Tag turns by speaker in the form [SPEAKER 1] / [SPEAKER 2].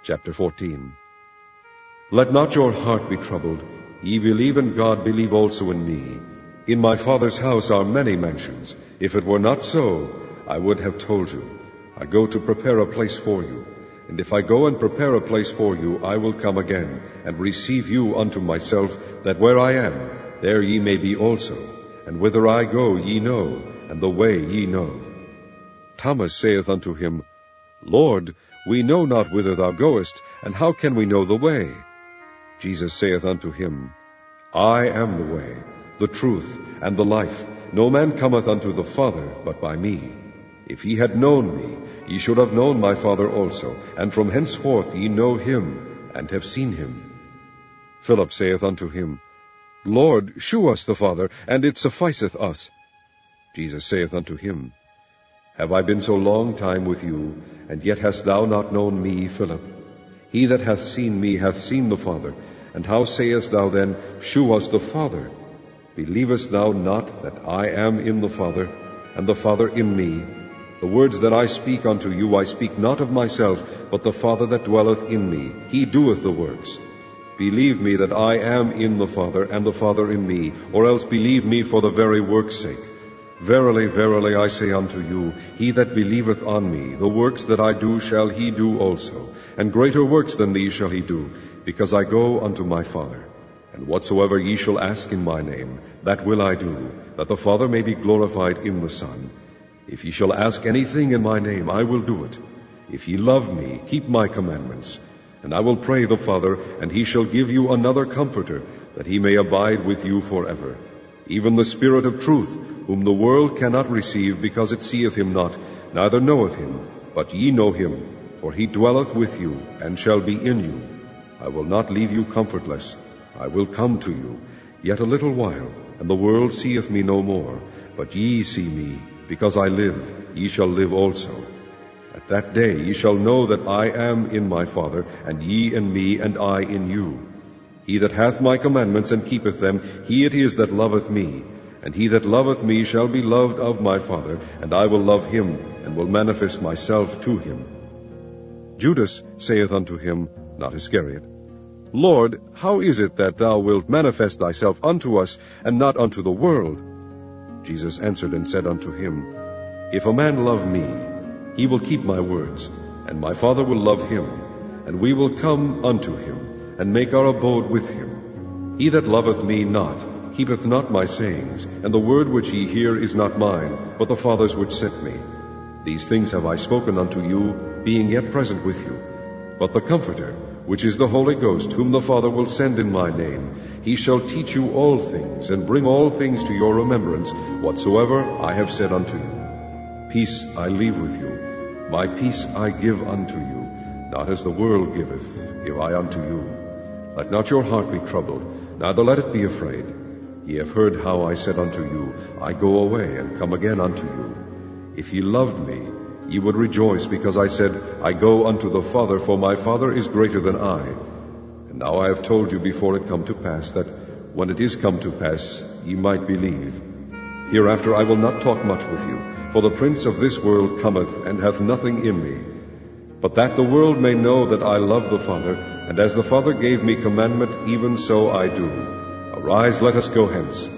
[SPEAKER 1] Chapter 14. Let not your heart be troubled. Ye believe in God, believe also in me. In my Father's house are many mansions. If it were not so, I would have told you. I go to prepare a place for you. And if I go and prepare a place for you, I will come again, and receive you unto myself, that where I am, there ye may be also. And whither I go ye know, and the way ye know. Thomas saith unto him, Lord, we know not whither thou goest, and how can we know the way? Jesus saith unto him, I am the way, the truth, and the life. No man cometh unto the Father but by me. If ye had known me, ye should have known my Father also, and from henceforth ye know him, and have seen him. Philip saith unto him, Lord, shew us the Father, and it sufficeth us. Jesus saith unto him, Have I been so long time with you, and yet hast thou not known me, Philip? He that hath seen me hath seen the Father. And how sayest thou then, Shew us the Father? Believest thou not that I am in the Father, and the Father in me? The words that I speak unto you, I speak not of myself, but the Father that dwelleth in me, he doeth the works. Believe me that I am in the Father, and the Father in me, or else believe me for the very work's sake. Verily, verily, I say unto you, he that believeth on me, the works that I do shall he do also, and greater works than these shall he do, because I go unto my Father. And whatsoever ye shall ask in my name, that will I do, that the Father may be glorified in the Son. If ye shall ask anything in my name, I will do it. If ye love me, keep my commandments. And I will pray the Father, and he shall give you another Comforter, that he may abide with you forever. Even the Spirit of truth, whom the world cannot receive, because it seeth him not, neither knoweth him. But ye know him, for he dwelleth with you, and shall be in you. I will not leave you comfortless. I will come to you. Yet a little while, and the world seeth me no more. But ye see me, because I live, ye shall live also. At that day ye shall know that I am in my Father, and ye in me, and I in you. He that hath my commandments and keepeth them, he it is that loveth me. And he that loveth me shall be loved of my Father, and I will love him, and will manifest myself to him. Judas saith unto him, not Iscariot, Lord, how is it that thou wilt manifest thyself unto us, and not unto the world? Jesus answered and said unto him, If a man love me, he will keep my words, and my Father will love him, and we will come unto him, and make our abode with him. He that loveth me not, keepeth not my sayings, and the word which ye hear is not mine, but the Father's which sent me. These things have I spoken unto you, being yet present with you. But the Comforter, which is the Holy Ghost, whom the Father will send in my name, he shall teach you all things, and bring all things to your remembrance, whatsoever I have said unto you. Peace I leave with you, my peace I give unto you. Not as the world giveth, give I unto you. Let not your heart be troubled, neither let it be afraid. Ye have heard how I said unto you, I go away, and come again unto you. If ye loved me, ye would rejoice, because I said, I go unto the Father, for my Father is greater than I. And now I have told you before it come to pass, that when it is come to pass, ye might believe. Hereafter I will not talk much with you, for the prince of this world cometh, and hath nothing in me. But that the world may know that I love the Father, and as the Father gave me commandment, even so I do. Arise, let us go hence.